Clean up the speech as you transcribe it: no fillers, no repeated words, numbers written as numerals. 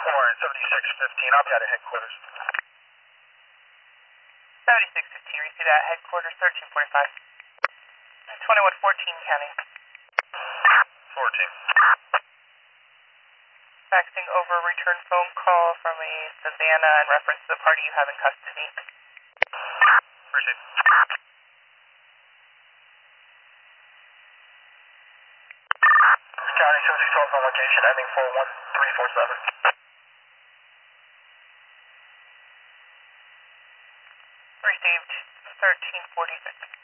and 7615, I'll be out of headquarters. 7615, receive at headquarters, 1345. 2114 county. 14. Faxing over a return phone call from a Savannah in reference to the party you have in custody. Proceed. County 7612 on location, ending 41347. Received, 1346.